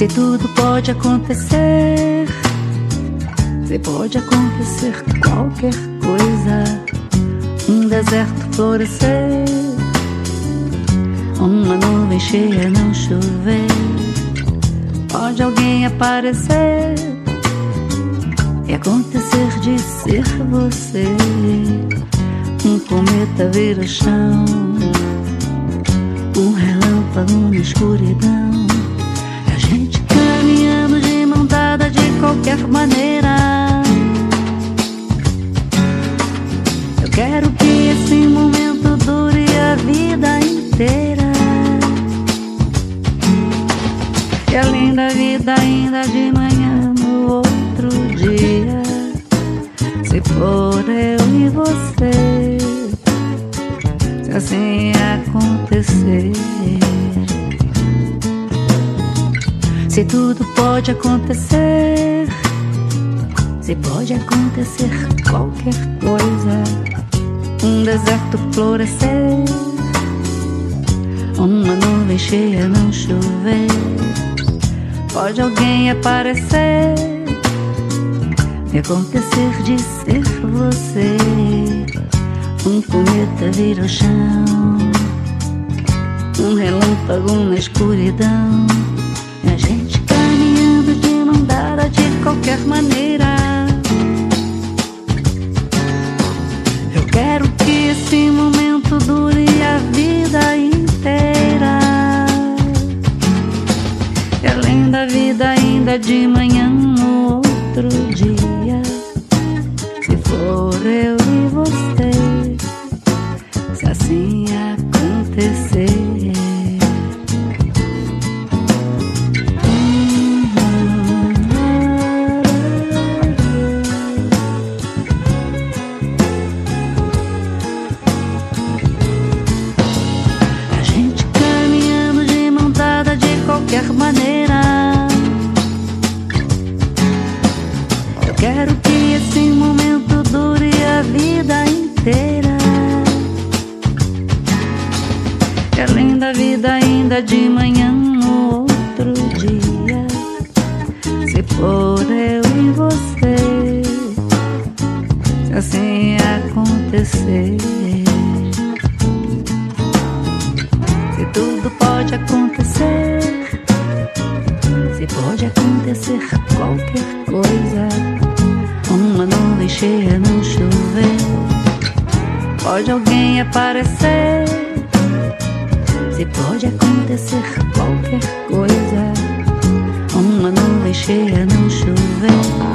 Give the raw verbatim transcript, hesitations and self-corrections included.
Se tudo pode acontecer, se pode acontecer qualquer coisa. Um deserto florescer, uma nuvem cheia não chover. Pode alguém aparecer e acontecer de ser você. Um cometa vir ao chão, um relâmpago na escuridão. A gente caminhando de mão dada de qualquer maneira. Eu quero que esse momento dure a vida inteira. E além da vida ainda de manhã no outro dia, se for eu e você, se assim acontecer. Se tudo pode acontecer, se pode acontecer qualquer coisa. Um deserto florescer, uma nuvem cheia não chover. Pode alguém aparecer e acontecer de ser você. Um cometa vir ao chão, um relâmpago na escuridão. A gente caminhando de mão dada de qualquer maneira. Eu quero que esse momento dure a vida inteira. E além da vida ainda de manhã no outro dia, se for eu e você, se assim acontecer. A gente caminhando de mão dada de qualquer maneira. Eu quero que esse momento dure a vida inteira. E além da vida ainda de manhã no outro dia, se for eu e você, se assim acontecer. Se tudo pode acontecer, se pode acontecer qualquer coisa. Uma nuvem cheia não chover, pode alguém aparecer. Se pode acontecer qualquer coisa. Uma nuvem cheia não chover.